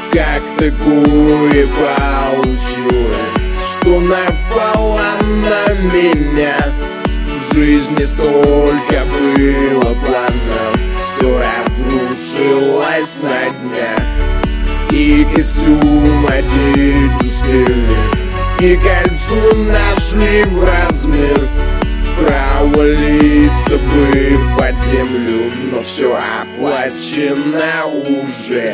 Как такое получилось, что напало на меня? В жизни столько было планов, все разрушилось на днях. И костюм одеть успели, и кольцо нашли в размер. Провалиться бы под землю, но все оплачено уже.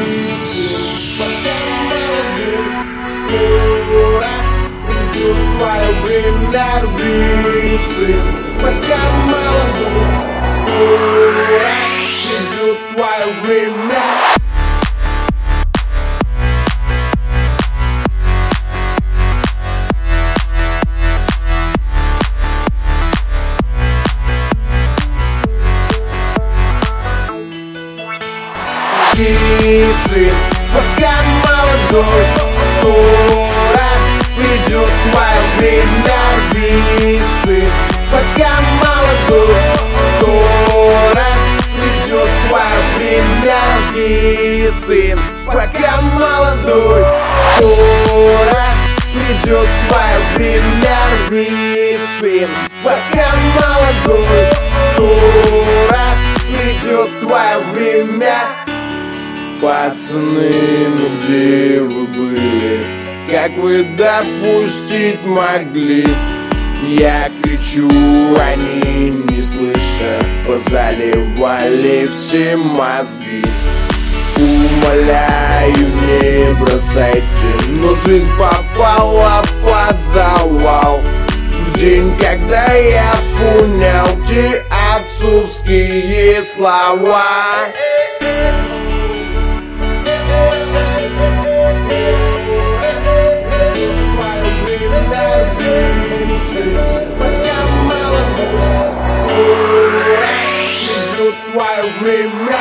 Скоро придет твое время, рвись, пока молодой. Скоро придет твое время. Сын, пока молодой, скоро придет твое время, рви, сын, пока молодой, скоро придет твое время, рви, сын, пока молодой, скоро придет твое время, рви, сын, пока молодой, скоро придет твое время. Пацаны, ну где вы были? Как вы допустить могли? Я кричу, они не слышат, позаливали все мозги. Умоляю, не бросайте, но жизнь попала под завал. В день, когда я понял те отцовские слова. Твое время.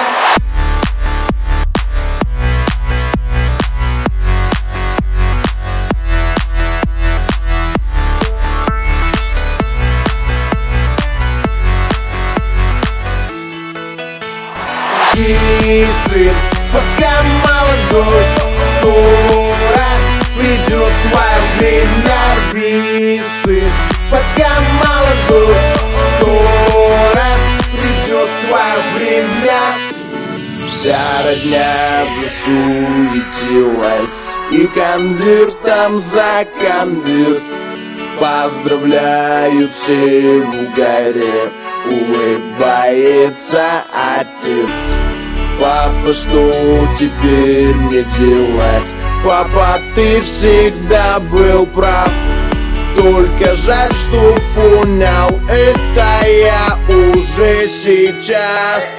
И сын, пока молодой, скоро придет твое время, рви, сын, пока молодой, скоро придет твое время. Вся родня засуетилась, и конвертом за конверт поздравляют все в угаре. Улыбается отец. Папа, что теперь мне делать? Папа, ты всегда был прав. Только жаль, что понял это я уже сейчас.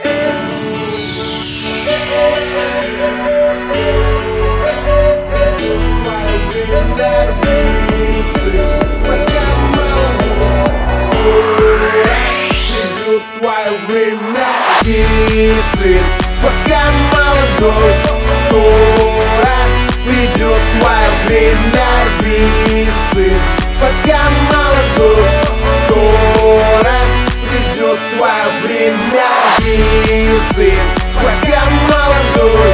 Твое время. И сын, пока молодой, скоро придет твое время, рви, сын, пока молодой, скоро придет твое время, рви, сын, пока молодой.